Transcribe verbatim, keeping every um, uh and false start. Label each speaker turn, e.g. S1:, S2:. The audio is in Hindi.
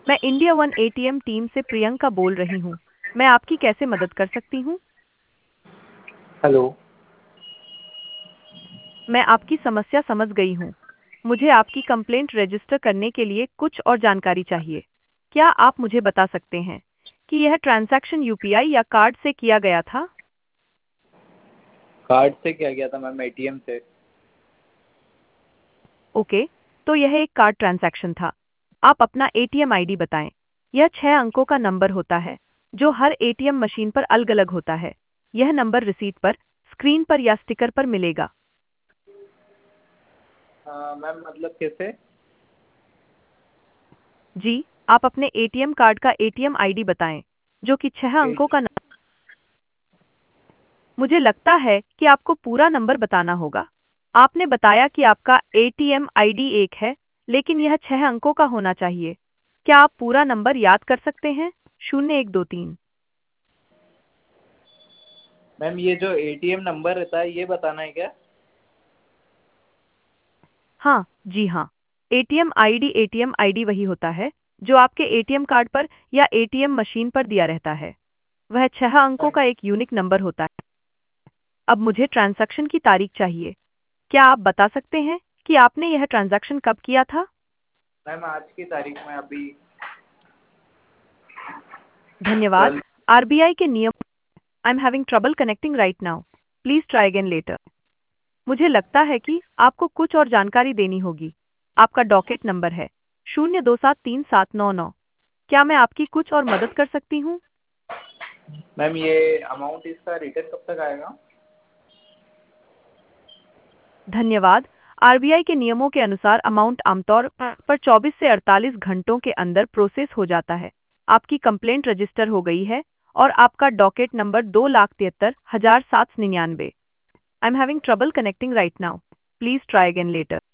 S1: मैं इंडिया वन एटीएम टीम से प्रियंका बोल रही हूँ। मैं आपकी कैसे मदद कर सकती हूँ?
S2: हेलो।
S1: मैं आपकी समस्या समझ गई हूँ। मुझे आपकी कंप्लेंट रजिस्टर करने के लिए कुछ और जानकारी चाहिए। क्या आप मुझे बता सकते हैं कि यह ट्रांजैक्शन यूपीआई या कार्ड से किया गया था?
S2: कार्ड से किया गया था मैम, एटीएम से।
S1: ओके, तो यह एक कार्ड ट्रांजैक्शन था। आप अपना एटीएम आईडी बताएं। यह छह अंकों का नंबर होता है, जो हर एटीएम मशीन पर अलग-अलग होता है। यह नंबर रिसीट पर, स्क्रीन पर या स्टिकर पर मिलेगा।
S2: हाँ मैम, मतलब कैसे?
S1: जी, आप अपने एटीएम कार्ड का एटीएम आईडी बताएं, जो कि छह अंकों
S2: एट-
S1: का नंबर। मुझे लगता है कि आपको पूरा नंबर बताना होगा। आपने बताया कि आपका एटीएम आईडी एक है, लेकिन यह छह अंकों का होना चाहिए। क्या आप पूरा नंबर याद कर सकते हैं? शून्य एक दो तीन।
S2: मैम, ये जो एटीएम नंबर रहता है ये बताना है क्या?
S1: हाँ, जी हाँ। एटीएम आईडी एटीएम आईडी वही होता है, जो आपके एटीएम कार्ड पर या एटीएम मशीन पर दिया रहता है। वह छह अंकों
S2: मैम
S1: का एक यूनिक नंबर होता है। अब मुझे ट्रांजैक्शन की तारीख चाहिए। क्या आप बता सकते हैं कि आपने यह ट्रांजैक्शन कब किया था?
S2: मैम आज की तारीख में अभी
S1: धन्यवाद।
S2: कल।
S1: आरबीआई के नियम। I am having trouble connecting right now. Please try again later. मुझे लगता है कि आपको कुछ और जानकारी देनी होगी। आपका डॉकेट नंबर है शून्य दो सात तीन सात नौ नौ। क्या मैं आपकी कुछ और मदद कर सकती हूँ?
S2: मैम, ये अमाउंट इसका रिटर्न कब तक आएगा?
S1: धन्यवाद। आरबीआई के नियमों के अनुसार अमाउंट आमतौर पर चौबीस से अड़तालीस घंटों के अंदर प्रोसेस हो जाता है। आपकी कंप्लेंट रजिस्टर हो गई है और आपका डॉकेट नंबर दो लाख तिहत्तर हजार सात सौ निन्यानवे। I am having trouble connecting right now. Please try again letter.